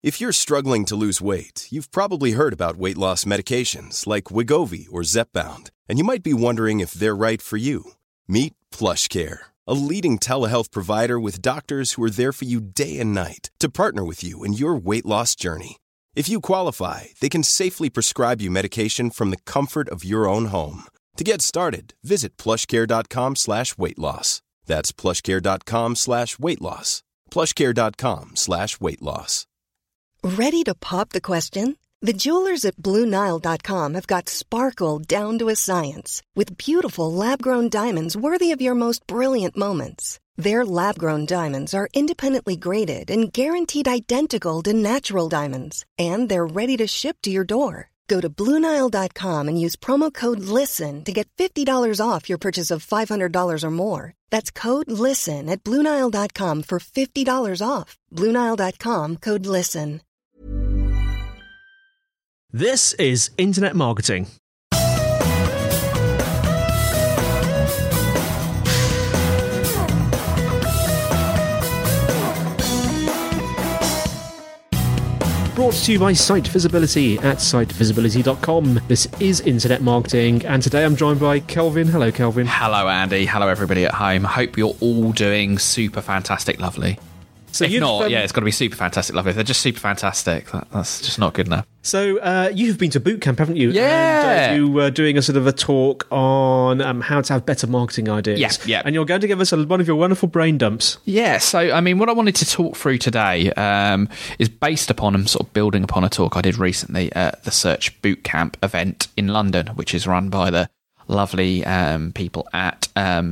If you're struggling to lose weight, you've probably heard about weight loss medications like Wegovy or Zepbound, and you might be wondering if they're right for you. Meet PlushCare, a leading telehealth provider with doctors who are there for you day and night to partner with you in your weight loss journey. If you qualify, they can safely prescribe you medication from the comfort of your own home. To get started, visit plushcare.com/weightloss. That's plushcare.com/weightloss. plushcare.com/weightloss. Ready to pop the question? The jewelers at BlueNile.com have got sparkle down to a science with beautiful lab-grown diamonds worthy of your most brilliant moments. Their lab-grown diamonds are independently graded and guaranteed identical to natural diamonds, and they're ready to ship to your door. Go to BlueNile.com and use promo code LISTEN to get $50 off your purchase of $500 or more. That's code LISTEN at BlueNile.com for $50 off. BlueNile.com, code LISTEN. This is Internet Marketing. Brought to you by Site Visibility at sitevisibility.com. This is Internet Marketing, and today I'm joined by Kelvin. Hello, Kelvin. Hello, Andy. Hello, everybody at home. Hope you're all doing super fantastic, lovely. So if not, yeah, it's got to be super fantastic, lovely. If they're just super fantastic, that's just not good enough. So you've been to boot camp, haven't you? Yeah. And you were doing a sort of a talk on how to have better marketing ideas. Yeah. And you're going to give us one of your wonderful brain dumps. Yeah, so, I mean, what I wanted to talk through today is based upon and sort of building upon a talk I did recently at the Search Bootcamp event in London, which is run by the lovely people at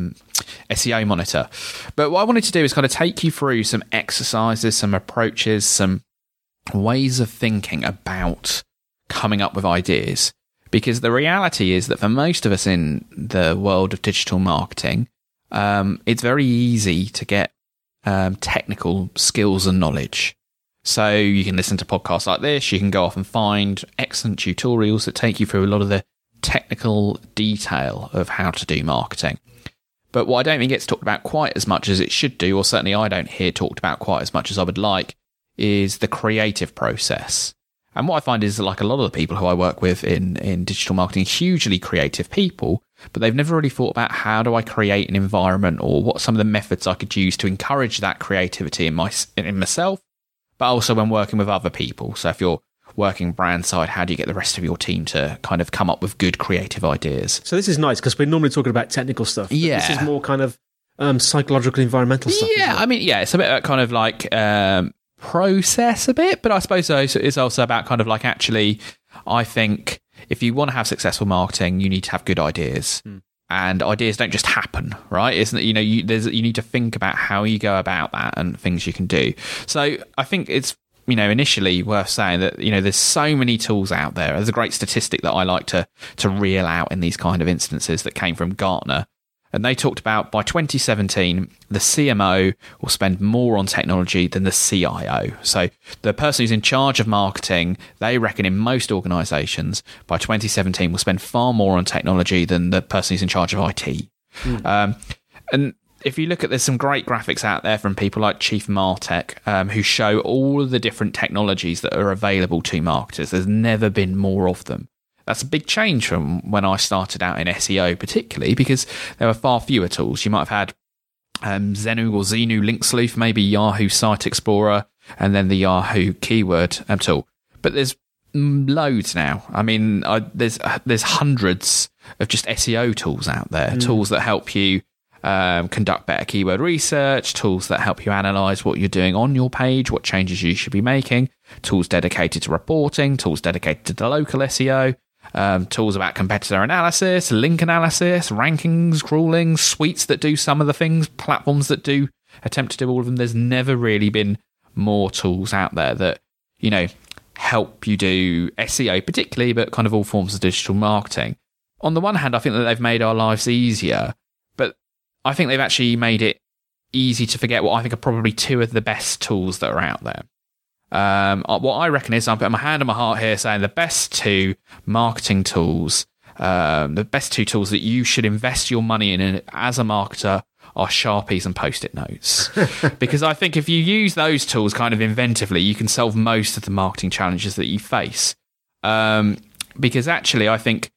SEO Monitor. But what I wanted to do is kind of take you through some exercises, some approaches, some ways of thinking about coming up with ideas. Because the reality is that for most of us in the world of digital marketing, it's very easy to get technical skills and knowledge. So you can listen to podcasts like this, you can go off and find excellent tutorials that take you through a lot of the technical detail of how to do marketing. But what I don't think gets talked about quite as much as it should do, or certainly I don't hear talked about quite as much as I would like, is the creative process. And what I find is, like, a lot of the people who I work with in digital marketing, hugely creative people, but they've never really thought about how do I create an environment, or what some of the methods I could use to encourage that creativity in myself, but also when working with other people. So if you're working brand side, how do you get the rest of your team to kind of come up with good creative ideas? So this is nice because we're normally talking about technical stuff. Yeah. This is more kind of psychological, environmental stuff. Yeah, I mean, yeah, it's a bit kind of like process a bit, but I suppose it's also about kind of like, actually, I think if you want to have successful marketing, you need to have good ideas. And ideas don't just happen, right? Isn't it? You need to think about how you go about that and things you can do. So I think it's, initially worth saying that, there's so many tools out there. There's a great statistic that I like to reel out in these kind of instances that came from Gartner. And they talked about by 2017, the CMO will spend more on technology than the CIO. So the person who's in charge of marketing, they reckon in most organizations by 2017 will spend far more on technology than the person who's in charge of IT. And if you look at, there's some great graphics out there from people like Chief Martech, who show all of the different technologies that are available to marketers. There's never been more of them. That's a big change from when I started out in SEO, particularly because there were far fewer tools. You might have had Xenu Link Sleuth, maybe Yahoo Site Explorer, and then the Yahoo keyword tool. But there's loads now. I mean, there's hundreds of just SEO tools out there, tools that help you conduct better keyword research, tools that help you analyze what you're doing on your page, what changes you should be making, tools dedicated to reporting, tools dedicated to the local SEO, tools about competitor analysis, link analysis, rankings, crawling, suites that do some of the things, platforms that do attempt to do all of them. There's never really been more tools out there that, help you do SEO particularly, but kind of all forms of digital marketing. On the one hand, I think that they've made our lives easier, but I think they've actually made it easy to forget what I think are probably two of the best tools that are out there. What I reckon is, I'm putting my hand on my heart here saying the best two marketing tools, the best two tools that you should invest your money in as a marketer are Sharpies and Post-it notes. Because I think if you use those tools kind of inventively, you can solve most of the marketing challenges that you face. Because actually, I think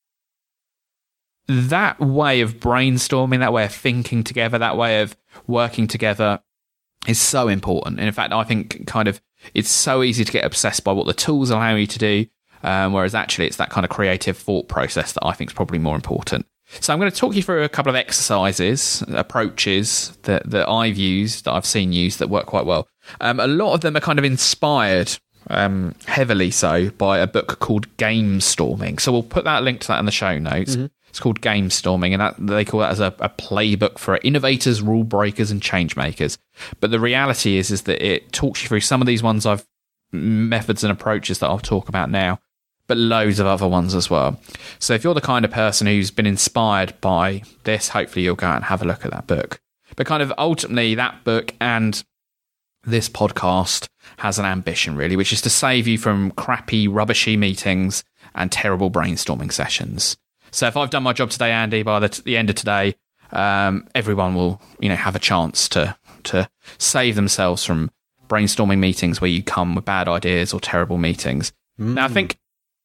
that way of brainstorming, that way of thinking together, that way of working together is so important. And in fact, I think kind of it's so easy to get obsessed by what the tools allow you to do, whereas actually it's that kind of creative thought process that I think is probably more important. So I'm going to talk you through a couple of exercises, approaches that I've used, that I've seen used that work quite well. A lot of them are kind of inspired, heavily so, by a book called Game Storming. So we'll put that link to that in the show notes. Mm-hmm. It's called Game Storming, and that they call that as a playbook for innovators, rule breakers, and change makers. But the reality is that it talks you through some of these methods and approaches that I'll talk about now, but loads of other ones as well. So if you're the kind of person who's been inspired by this, hopefully you'll go out and have a look at that book. But kind of ultimately, that book and this podcast has an ambition, really, which is to save you from crappy, rubbishy meetings and terrible brainstorming sessions. So if I've done my job today, Andy, by the end of today, everyone will, have a chance to save themselves from brainstorming meetings where you come with bad ideas or terrible meetings. Now, I think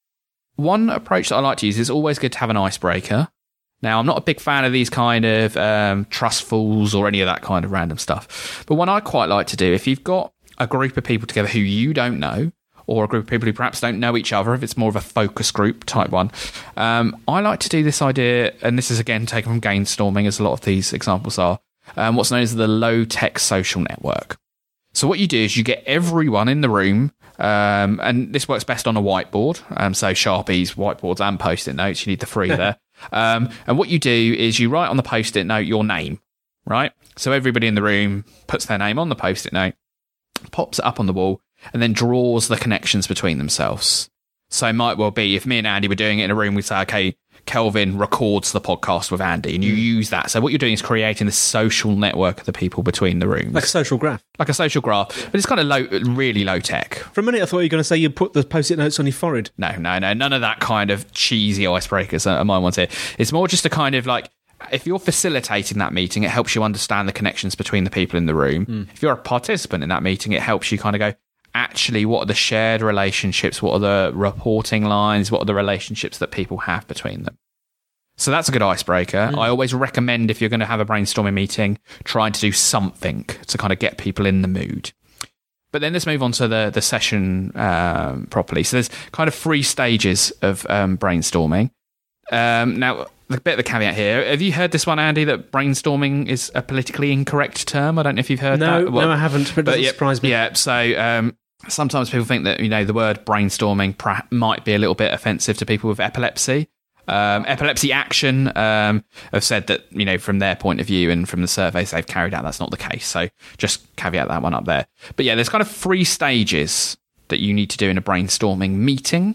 one approach that I like to use is always good to have an icebreaker. Now, I'm not a big fan of these kind of trustfuls or any of that kind of random stuff. But one I quite like to do, if you've got a group of people together who you don't know, or a group of people who perhaps don't know each other, if it's more of a focus group type one, I like to do this idea, and this is again taken from Game Storming, as a lot of these examples are, what's known as the low-tech social network. So what you do is you get everyone in the room, and this works best on a whiteboard, so Sharpies, whiteboards, and Post-it notes. You need the three there. And what you do is you write on the Post-it note your name, right? So everybody in the room puts their name on the Post-it note, pops it up on the wall, and then draws the connections between themselves. So it might well be, if me and Andy were doing it in a room, we'd say, okay, Kelvin records the podcast with Andy, and you use that. So what you're doing is creating this social network of the people between the rooms. Like a social graph. Like a social graph, but it's kind of really low tech. For a minute, I thought you were going to say you put the Post-it notes on your forehead. No, none of that kind of cheesy icebreakers are my ones here. It's more just a kind of like, if you're facilitating that meeting, it helps you understand the connections between the people in the room. If you're a participant in that meeting, it helps you kind of go, actually, what are the shared relationships? What are the reporting lines? What are the relationships that people have between them? So that's a good icebreaker. I always recommend, if you're going to have a brainstorming meeting, trying to do something to kind of get people in the mood. But then let's move on to the session properly. So there's kind of 3 stages of brainstorming. Now, the bit of the caveat here, have you heard this one, Andy, that brainstorming is a politically incorrect term? I don't know if you've heard that. No, I haven't, but it doesn't surprise me. Yeah, so sometimes people think that, the word brainstorming might be a little bit offensive to people with epilepsy. Epilepsy Action have said that, from their point of view and from the surveys they've carried out, that's not the case. So just caveat that one up there. But yeah, there's kind of 3 stages that you need to do in a brainstorming meeting.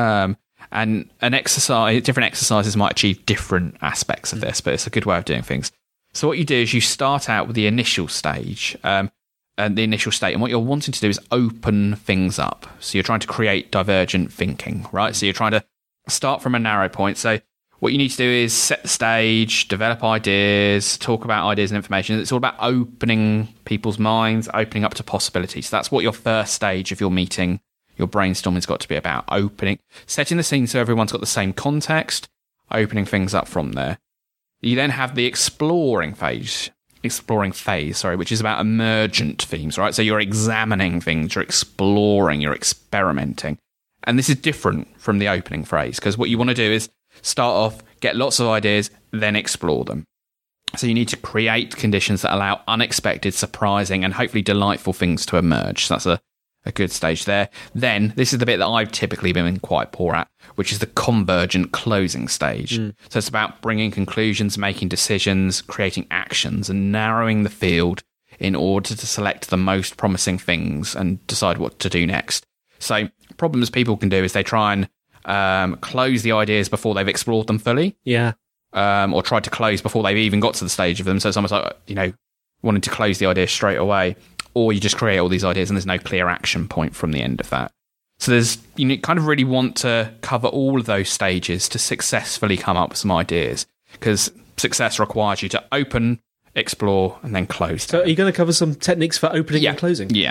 And different exercises might achieve different aspects of this, but it's a good way of doing things. So what you do is you start out with the initial stage, and the initial state, and what you're wanting to do is open things up. So you're trying to create divergent thinking, right? So you're trying to start from a narrow point. So what you need to do is set the stage, develop ideas, talk about ideas and information. It's all about opening people's minds, opening up to possibilities. So that's what your first stage of your meeting, your brainstorming's got to be about. Setting the scene so everyone's got the same context, opening things up from there. You then have the exploring phase, which is about emergent themes, right? So you're examining things, you're exploring, you're experimenting. And this is different from the opening phrase, because what you want to do is start off, get lots of ideas, then explore them. So you need to create conditions that allow unexpected, surprising, and hopefully delightful things to emerge. So that's a good stage there. Then, this is the bit that I've typically been quite poor at, which is the convergent closing stage. So it's about bringing conclusions, making decisions, creating actions, and narrowing the field in order to select the most promising things and decide what to do next. So problems people can do is they try and close the ideas before they've explored them fully. Yeah. Or try to close before they've even got to the stage of them. So it's almost like, wanting to close the idea straight away. Or you just create all these ideas and there's no clear action point from the end of that. So you kind of really want to cover all of those stages to successfully come up with some ideas, because success requires you to open explore, and then close. So are you going to cover some techniques for opening and closing? Yeah.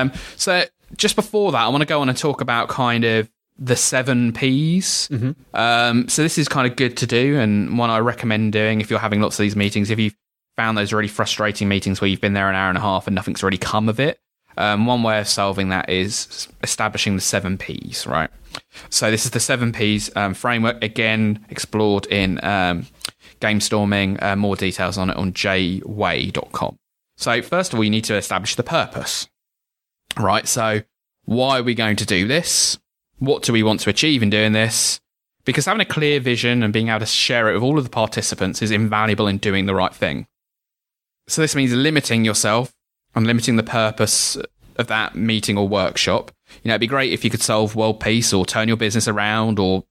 So just before that, I want to go on and talk about kind of the 7 Ps. So this is kind of good to do, and one I recommend doing if you're having lots of these meetings. If you've found those really frustrating meetings where you've been there an hour and a half and nothing's really come of it, one way of solving that is establishing the 7 Ps, right? So this is the 7 Ps framework, again, explored in GameStorming. More details on it on jway.com. So first of all, you need to establish the purpose, right? So why are we going to do this? What do we want to achieve in doing this? Because having a clear vision and being able to share it with all of the participants is invaluable in doing the right thing. So this means limiting yourself and limiting the purpose of that meeting or workshop. It'd be great if you could solve world peace or turn your business around or,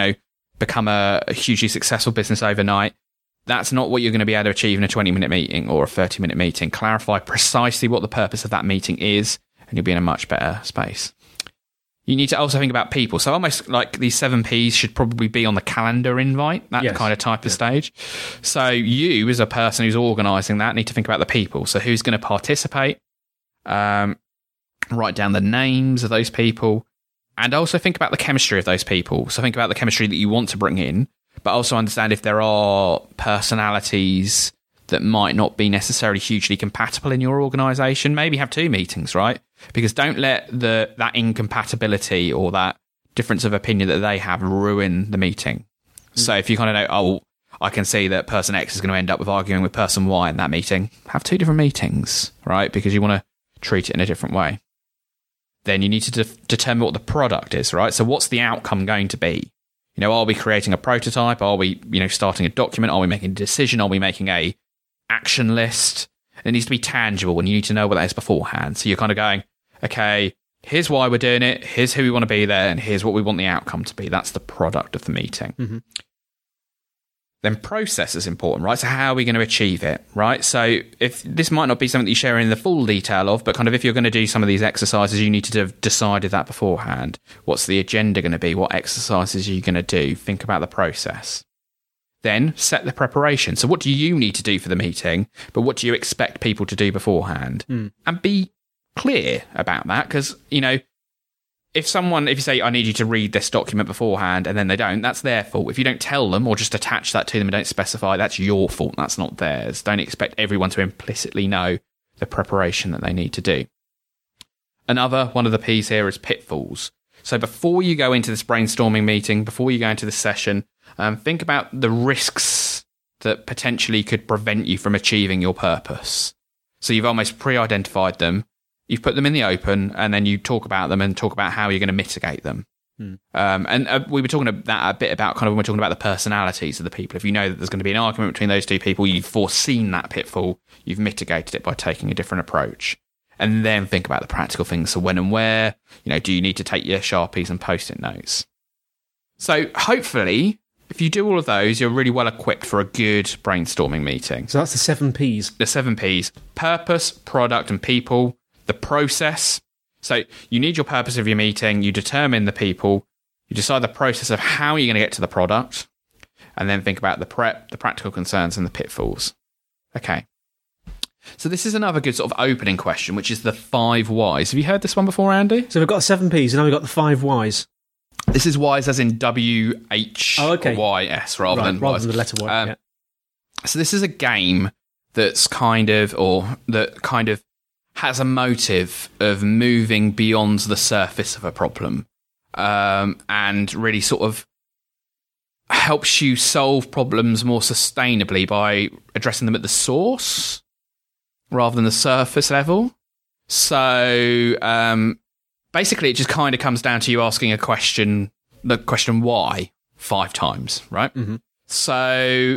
become a hugely successful business overnight. That's not what you're going to be able to achieve in a 20-minute meeting or a 30-minute meeting. Clarify precisely what the purpose of that meeting is, and you'll be in a much better space. You need to also think about people. So almost like these 7 Ps should probably be on the calendar invite, that kind of type of stage. So you, as a person who's organising that, need to think about the people. So who's going to participate? Write down the names of those people. And also think about the chemistry of those people. So think about the chemistry that you want to bring in, but also understand if there are personalities that might not be necessarily hugely compatible in your organisation. Maybe have 2 meetings, right? Because don't let that incompatibility or that difference of opinion that they have ruin the meeting. So if you kind of know, I can see that person X is going to end up with arguing with person Y in that meeting, have 2 different meetings, right? Because you want to treat it in a different way. Then you need to determine what the product is, right? So what's the outcome going to be? Are we creating a prototype? Are we, starting a document? Are we making a decision? Are we making a action list? It needs to be tangible, and you need to know what that is beforehand. So you're kind of going, okay, here's why we're doing it, here's who we want to be there, and here's what we want the outcome to be. That's the product of the meeting. Then process is important, right? So how are we going to achieve it, right? So if this might not be something that you share in the full detail of, but kind of if you're going to do some of these exercises, you need to have decided that beforehand. What's the agenda going to be? What exercises are you going to do? Think about the process. Then set the preparation. So what do you need to do for the meeting, but what do you expect people to do beforehand? And be clear about that, because, if you say, I need you to read this document beforehand, and then they don't, that's their fault. If you don't tell them or just attach that to them and don't specify, that's your fault. That's not theirs. Don't expect everyone to implicitly know the preparation that they need to do. Another one of the P's here is pitfalls. So before you go into this brainstorming meeting, before you go into this session, think about the risks that potentially could prevent you from achieving your purpose. So you've almost pre-identified them. You've put them in the open, and then you talk about them and talk about how you're going to mitigate them. And we were talking about a bit about kind of when we're talking about the personalities of the people. If you know that there's going to be an argument between those 2 people, you've foreseen that pitfall, you've mitigated it by taking a different approach. And then think about the practical things. So when and where, do you need to take your Sharpies and Post-it notes? So hopefully, if you do all of those, you're really well equipped for a good brainstorming meeting. So that's the 7 Ps. The 7 Ps: purpose, product, and people. The process. So you need your purpose of your meeting, you determine the people, you decide the process of how you're going to get to the product, and then think about the prep, the practical concerns, and the pitfalls. Okay. So this is another good sort of opening question, which is the 5 whys. Have you heard this one before, Andy? So we've got 7 Ps, and now we've got the 5 whys. This is whys as in W-H or Y-S rather than the letter Y. So this is a game that's kind of has a motive of moving beyond the surface of a problem, and really sort of helps you solve problems more sustainably by addressing them at the source rather than the surface level. So basically, it just kind of comes down to you asking the question why 5 times, right? So,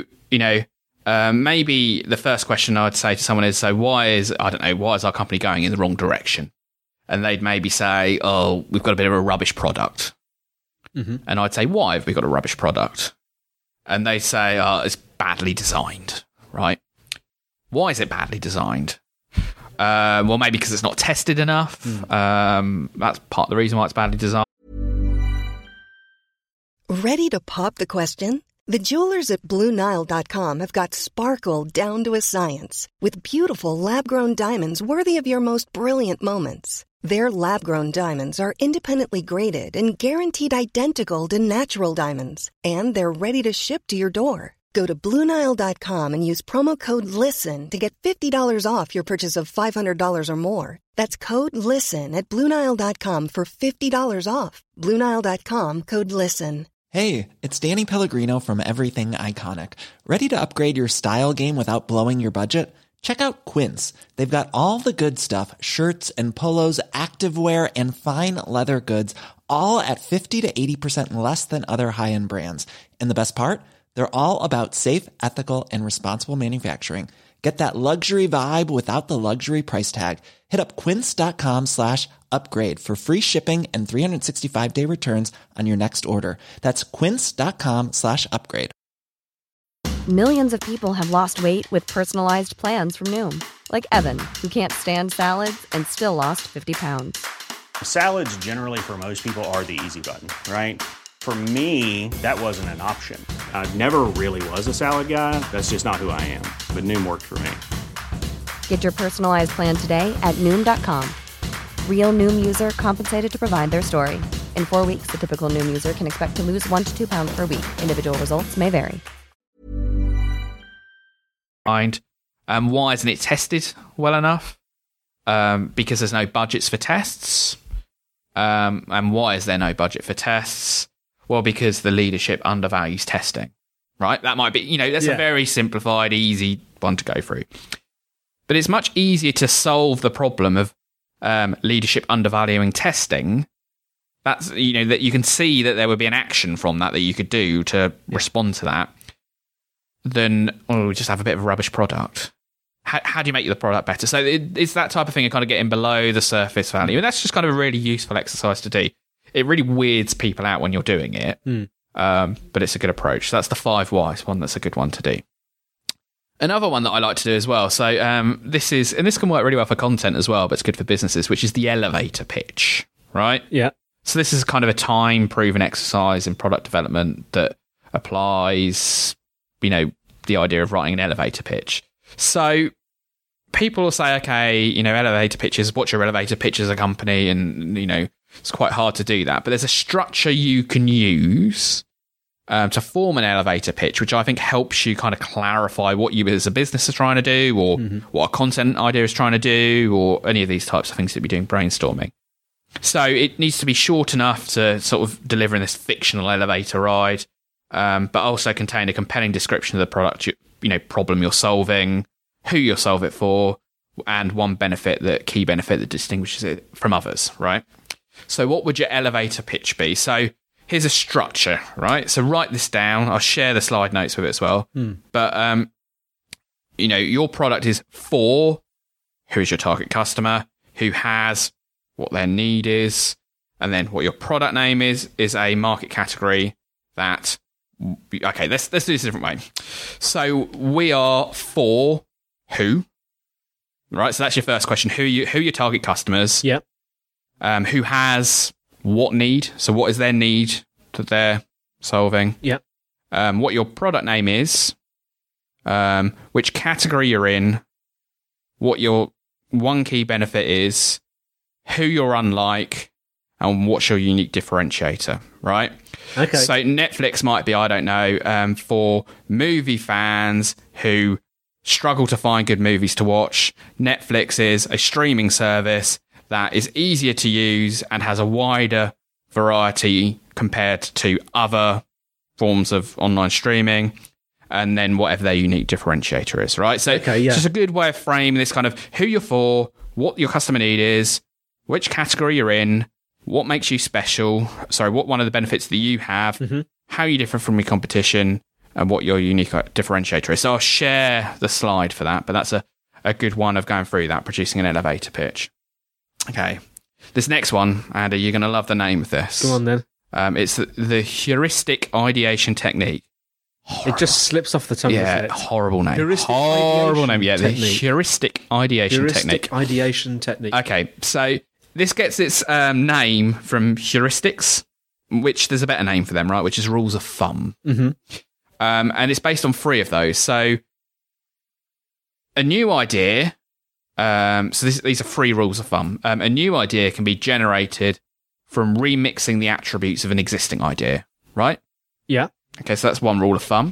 maybe the first question I'd say to someone is, so why is our company going in the wrong direction? And they'd maybe say, we've got a bit of a rubbish product. And I'd say, why have we got a rubbish product? And they say, it's badly designed, right? Why is it badly designed? Well, maybe because it's not tested enough. That's part of the reason why it's badly designed. Ready to pop the question? The jewelers at BlueNile.com have got sparkle down to a science with beautiful lab-grown diamonds worthy of your most brilliant moments. Their lab-grown diamonds are independently graded and guaranteed identical to natural diamonds, and they're ready to ship to your door. Go to BlueNile.com and use promo code LISTEN to get $50 off your purchase of $500 or more. That's code LISTEN at BlueNile.com for $50 off. BlueNile.com, code LISTEN. Hey, it's Danny Pellegrino from Everything Iconic. Ready to upgrade your style game without blowing your budget? Check out Quince. They've got all the good stuff, shirts and polos, activewear, and fine leather goods, all at 50 to 80% less than other high-end brands. And the best part? They're all about safe, ethical, and responsible manufacturing. Get that luxury vibe without the luxury price tag. Hit up quince.com/upgrade for free shipping and 365-day returns on your next order. That's quince.com/upgrade. Millions of people have lost weight with personalized plans from Noom. Like Evan, who can't stand salads and still lost 50 pounds. Salads generally for most people are the easy button, right? For me, that wasn't an option. I never really was a salad guy. That's just not who I am. But Noom worked for me. Get your personalized plan today at Noom.com. Real Noom user compensated to provide their story. In 4 weeks, the typical Noom user can expect to lose 1 to 2 pounds per week. Individual results may vary. Why isn't it tested well enough? Because there's no budgets for tests. And why is there no budget for tests? Well, because the leadership undervalues testing, right? That might be, that's a very simplified, easy one to go through. But it's much easier to solve the problem of leadership undervaluing testing. That's, that you can see that there would be an action from that you could do to respond to that, than, we just have a bit of a rubbish product. How do you make the product better? So it's that type of thing of kind of getting below the surface value. And that's just kind of a really useful exercise to do. It really weirds people out when you're doing it, but it's a good approach. So that's the 5 whys one. That's a good one to do. Another one that I like to do as well. So this can work really well for content as well, but it's good for businesses, which is the elevator pitch, right? Yeah. So this is kind of a time-proven exercise in product development that applies, the idea of writing an elevator pitch. So people will say, okay, elevator pitches, what's your elevator pitch as a company? And, it's quite hard to do that. But there's a structure you can use to form an elevator pitch, which I think helps you kind of clarify what you as a business are trying to do, or what a content idea is trying to do, or any of these types of things that you'd be doing brainstorming. So it needs to be short enough to sort of deliver in this fictional elevator ride, but also contain a compelling description of the product, problem you're solving, who you'll solve it for, and one key benefit that distinguishes it from others, right? So what would your elevator pitch be? So here's a structure, right? So write this down. I'll share the slide notes with it as well. But, your product is for who is your target customer, who has what their need is, and then what your product name is a market category that... Okay, let's do this a different way. So we are for who, right? So that's your first question. Who are your target customers? Yep. Who has what need? So what is their need that they're solving? Yep. What your product name is, which category you're in, what your one key benefit is, who you're unlike, and what's your unique differentiator, right? Okay. So Netflix might be, I don't know, for movie fans who struggle to find good movies to watch. Netflix is a streaming service that is easier to use and has a wider variety compared to other forms of online streaming. And then whatever their unique differentiator is, right? So it's just a good way of framing this kind of who you're for, what your customer need is, which category you're in, what makes you special, what one of the benefits that you have, how you differ from your competition, and what your unique differentiator is. So I'll share the slide for that, but that's a good one of going through that, producing an elevator pitch. Okay. This next one, Andy, you're going to love the name of this. Go on then. It's the heuristic ideation technique. It just slips off the tongue. Yeah, horrible name. Horrible name. Yeah, technique. The heuristic ideation technique. Ideation technique. Okay, so this gets its name from heuristics, which there's a better name for them, right? Which is rules of thumb. And it's based on 3 of those. So a new idea, these are 3 rules of thumb. A new idea can be generated from remixing the attributes of an existing idea, right? Yeah. Okay, so that's one rule of thumb.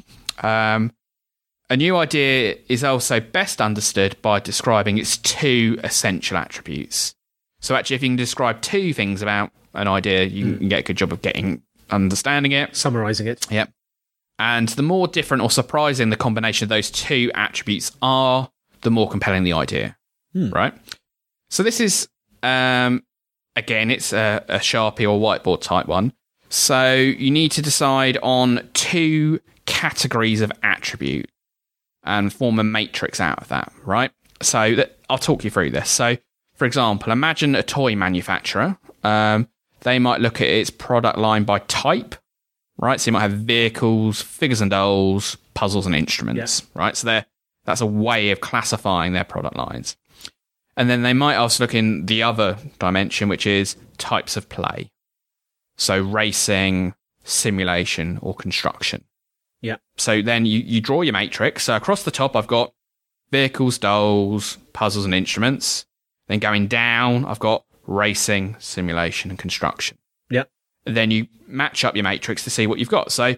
A new idea is also best understood by describing its 2 essential attributes. So actually, if you can describe 2 things about an idea, you can get a good job of understanding it. Summarising it. Yep. And the more different or surprising the combination of those 2 attributes are, the more compelling the idea, right? So this is, again, it's a Sharpie or whiteboard type one. So you need to decide on 2 categories of attribute and form a matrix out of that, right? So I'll talk you through this. So, for example, imagine a toy manufacturer. They might look at its product line by type, right? So you might have vehicles, figures and dolls, puzzles and instruments, right? So that's a way of classifying their product lines. And then they might also look in the other dimension, which is types of play. So racing, simulation, or construction. Yeah. So then you draw your matrix. So across the top, I've got vehicles, dolls, puzzles, and instruments. Then going down, I've got racing, simulation, and construction. Yeah. And then you match up your matrix to see what you've got. So,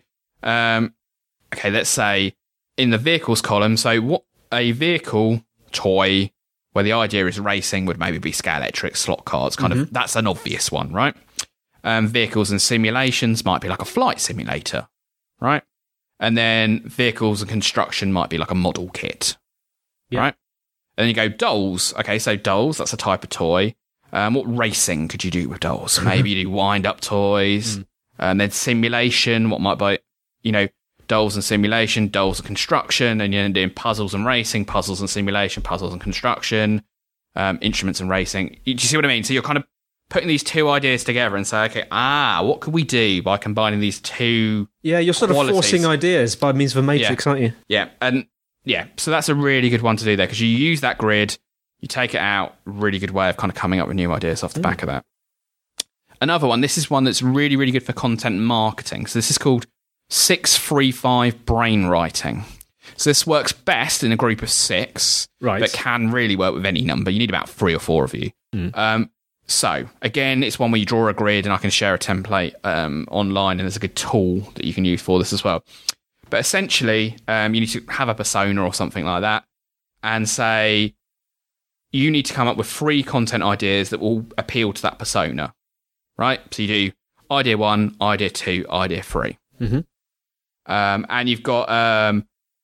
okay, let's say in the vehicles column, so what a vehicle toy where the idea is racing would maybe be Scalextric, slot cards, kind of, that's an obvious one, right? Vehicles and simulations might be like a flight simulator, right? And then vehicles and construction might be like a model kit, right? And then you go dolls. Okay, so dolls, that's a type of toy. What racing could you do with dolls? Maybe you do wind-up toys. And then simulation, what might be, dolls and simulation, dolls and construction. And you're doing puzzles and racing, puzzles and simulation, puzzles and construction, instruments and racing. Do you see what I mean? So you're kind of putting these 2 ideas together and say, okay, what could we do by combining these 2 Yeah, you're sort of qualities? forcing ideas by means of a matrix, aren't you? Yeah, and so that's a really good one to do there, because you use that grid, you take it out, really good way of kind of coming up with new ideas off the back of that. Another one, this is one that's really, really good for content marketing. So this is called 6-3-5 brain writing. So this works best in a group of 6, right, but can really work with any number. You need about 3 or 4 of you. So, again, it's one where you draw a grid, and I can share a template online, and there's a good tool that you can use for this as well. But essentially, you need to have a persona or something like that, and say, you need to come up with 3 content ideas that will appeal to that persona, right? So you do idea 1, idea 2, idea 3. And you've got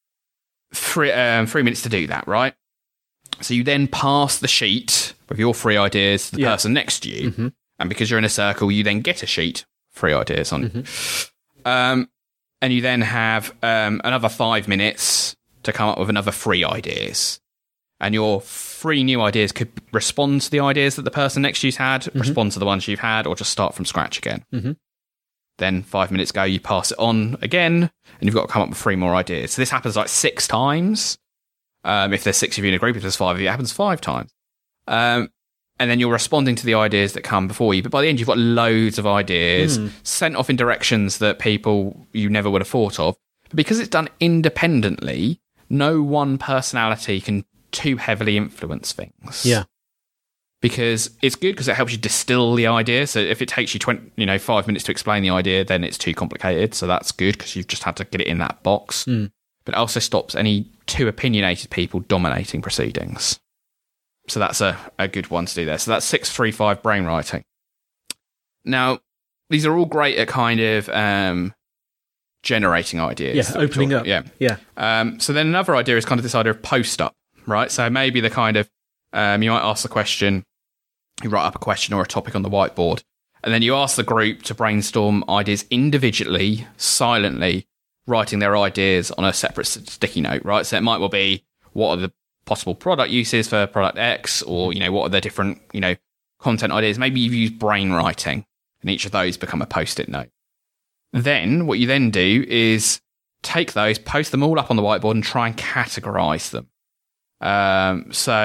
3 minutes to do that, right? So you then pass the sheet with your 3 ideas to the person next to you. And because you're in a circle, you then get a sheet, 3 ideas on. And you then have another 5 minutes to come up with another 3 ideas. And your 3 new ideas could respond to the ideas that the person next to you's had, respond to the ones you've had, or just start from scratch again. Then 5 minutes go, you pass it on again, and you've got to come up with 3 more ideas. So this happens like 6 times. If there's 6 of you in a group, if there's 5 of you, it happens 5 times. And then you're responding to the ideas that come before you. But by the end, you've got loads of ideas sent off in directions that people you never would have thought of. But because it's done independently, no one personality can too heavily influence things. Yeah. Because it's good because it helps you distill the idea. So if it takes you 5 minutes to explain the idea, then it's too complicated. So that's good because you've just had to get it in that box. But it also stops any too opinionated people dominating proceedings. So that's a good one to do there. So that's 6-3-5 brain writing. Now, these are all great at kind of generating ideas. Yeah, opening up. Yeah. So then another idea is kind of this idea of post-up, right? So maybe the kind of, you might ask the question, you write up a question or a topic on the whiteboard, and then you ask the group to brainstorm ideas individually, silently, writing their ideas on a separate sticky note, right? So it might well be, what are the possible product uses for product X, or, what are the different, content ideas? Maybe you've used brain writing, and each of those become a post-it note. Then, what you then do is take those, post them all up on the whiteboard, and try and categorize them. So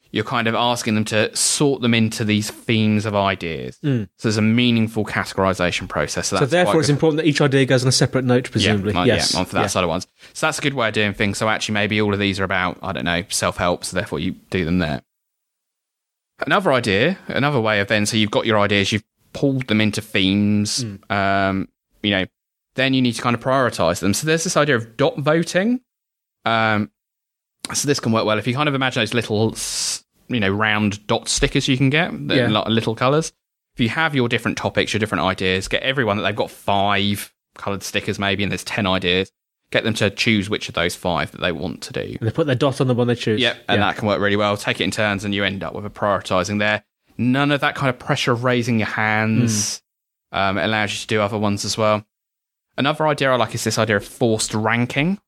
you're kind of asking them to sort them into these themes of ideas. So there's a meaningful categorization process. So therefore, it's important that each idea goes on a separate note, presumably. On for that side of ones. So that's a good way of doing things. So actually, maybe all of these are about, I don't know, self-help. So therefore, you do them there. Another way of then, so you've got your ideas, you've pulled them into themes. Then you need to kind of prioritize them. So there's this idea of dot voting. So this can work well if you kind of imagine those little, round dot stickers you can get, little colours. If you have your different topics, your different ideas, get everyone that they've got 5 coloured stickers maybe, and there's 10 ideas. Get them to choose which of those 5 that they want to do. And they put their dot on the one they choose. Yep, and that can work really well. Take it in turns, and you end up with a prioritising there. None of that kind of pressure of raising your hands. It allows you to do other ones as well. Another idea I like is this idea of forced ranking.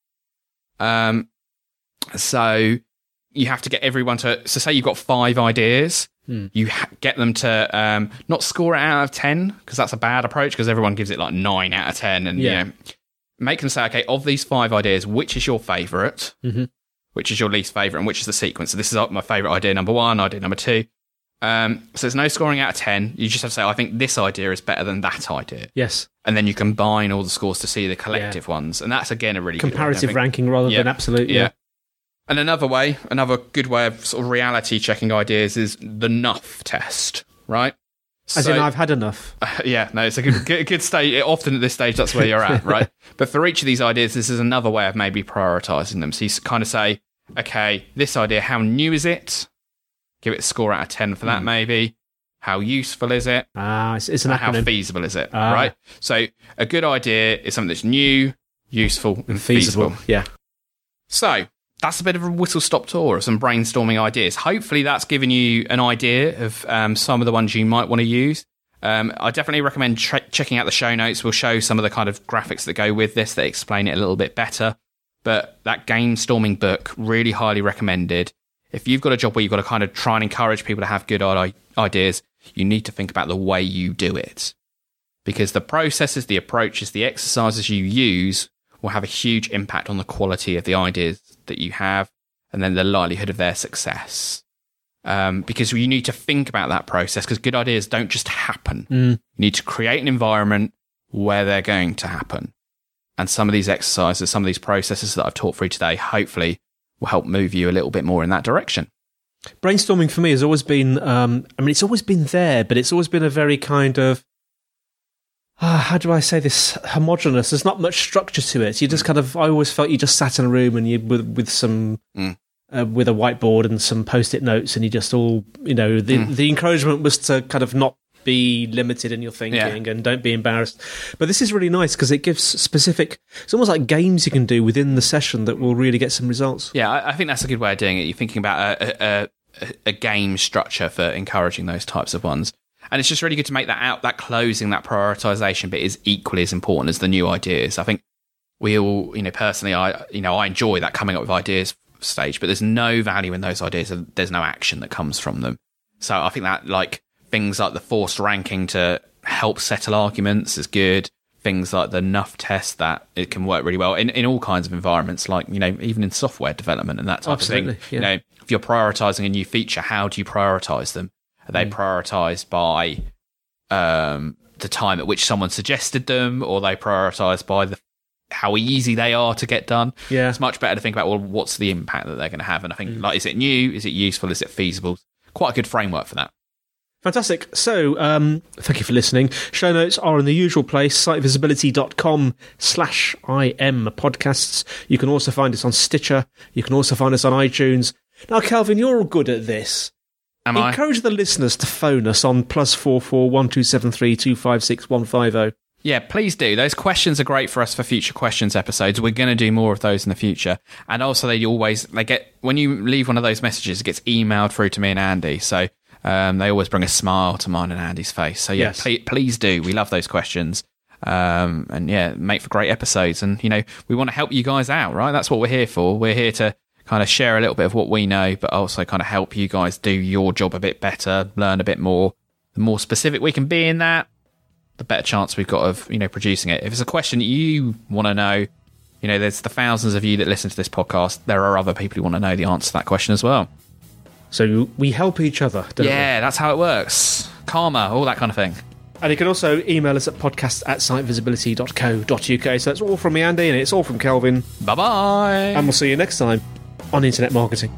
So you have to get everyone to... So say you've got 5 ideas. You get them to not score it out of 10, because that's a bad approach, because everyone gives it like 9 out of 10. And make them say, okay, of these 5 ideas, which is your favourite? Which is your least favourite? And which is the sequence? So this is my favourite idea number 1, idea number 2. So there's no scoring out of 10. You just have to say, I think this idea is better than that idea. Yes. And then you combine all the scores to see the collective ones. And that's, again, a really comparative ranking rather than absolute. Yeah. And another good way of sort of reality checking ideas is the Nuff test, right? As in, I've had enough. It's a good stage. Often at this stage, that's where you're at, right? But for each of these ideas, this is another way of maybe prioritising them. So you kind of say, okay, this idea, how new is it? Give it a score out of 10 for that, maybe. How useful is it? It's an acronym. How feasible is it, right? So a good idea is something that's new, useful, and feasible. Yeah. So that's a bit of a whistle-stop tour of some brainstorming ideas. Hopefully that's given you an idea of some of the ones you might want to use. I definitely recommend checking out the show notes. We'll show some of the kind of graphics that go with this that explain it a little bit better. But that game storming book, really highly recommended. If you've got a job where you've got to kind of try and encourage people to have good ideas, you need to think about the way you do it. Because the processes, the approaches, the exercises you use will have a huge impact on the quality of the ideas that you have and then the likelihood of their success. Because you need to think about that process, because good ideas don't just happen. You need to create an environment where they're going to happen. And some of these exercises, some of these processes that I've taught through today, hopefully will help move you a little bit more in that direction. Brainstorming for me has always been, it's always been there, but it's always been a very kind of, how do I say this, homogenous. There's not much structure to it. You just kind of, I always felt you just sat in a room and you with some, with a whiteboard and some post-it notes, and you just all, the encouragement was to kind of not be limited in your thinking and don't be embarrassed. But this is really nice because it gives specific, it's almost like games you can do within the session that will really get some results. Yeah, I think that's a good way of doing it. You're thinking about a game structure for encouraging those types of ones. And it's just really good to make that out, that closing, that prioritization bit is equally as important as the new ideas. I think we all, personally, I enjoy that coming up with ideas stage, but there's no value in those ideas. There's no action that comes from them. So I think that things like the forced ranking to help settle arguments is good. Things like the Nuff test, that it can work really well in all kinds of environments, even in software development and that type of thing. Yeah. If you're prioritizing a new feature, how do you prioritize them? Are they prioritized by the time at which someone suggested them, or are they prioritized by how easy they are to get done? Yeah. It's much better to think about, well, what's the impact that they're going to have? And I think, is it new? Is it useful? Is it feasible? Quite a good framework for that. Fantastic. So, thank you for listening. Show notes are in the usual place, sitevisibility.com/IM podcasts. You can also find us on Stitcher. You can also find us on iTunes. Now, Kelvin, you're all good at this. Encourage the listeners to phone us on +44 1273 256 150. Yeah, please do. Those questions are great for us for future questions episodes. We're going to do more of those in the future. And also, when you leave one of those messages, it gets emailed through to me and Andy. So they always bring a smile to mine and Andy's face. So yeah, yes. Please do. We love those questions. And yeah, make for great episodes. And, we want to help you guys out, right? That's what we're here for. We're here to kind of share a little bit of what we know, but also kind of help you guys do your job a bit better, learn a bit more. The more specific we can be in that, the better chance we've got of, producing it. If it's a question that you want to know, there's the thousands of you that listen to this podcast. There are other people who want to know the answer to that question as well. So we help each other, don't we? Yeah, that's how it works. Karma, all that kind of thing. And you can also email us at podcast@sitevisibility.co.uk. So that's all from me, Andy, and it's all from Kelvin. Bye-bye. And we'll see you next time on Internet Marketing.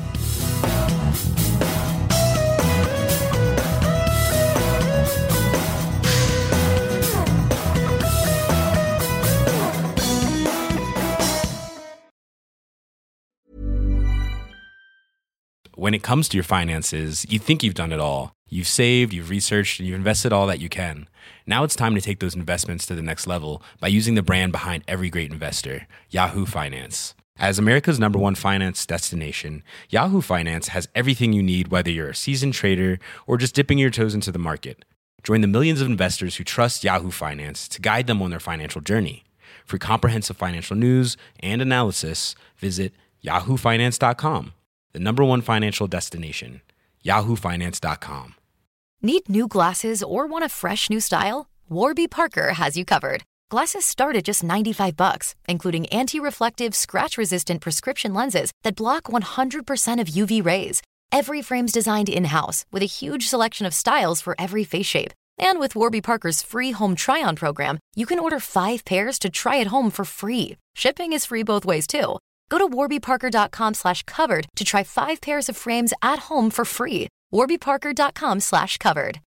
When it comes to your finances, you think you've done it all. You've saved, you've researched, and you've invested all that you can. Now it's time to take those investments to the next level by using the brand behind every great investor, Yahoo Finance. As America's #1 finance destination, Yahoo Finance has everything you need, whether you're a seasoned trader or just dipping your toes into the market. Join the millions of investors who trust Yahoo Finance to guide them on their financial journey. For comprehensive financial news and analysis, visit yahoofinance.com. The #1 financial destination, yahoofinance.com. Need new glasses or want a fresh new style? Warby Parker has you covered. Glasses start at just $95, including anti-reflective, scratch-resistant prescription lenses that block 100% of UV rays. Every frame's designed in-house with a huge selection of styles for every face shape. And with Warby Parker's free home try-on program, you can order 5 pairs to try at home for free. Shipping is free both ways, too. Go to warbyparker.com/covered to try 5 pairs of frames at home for free. warbyparker.com/covered.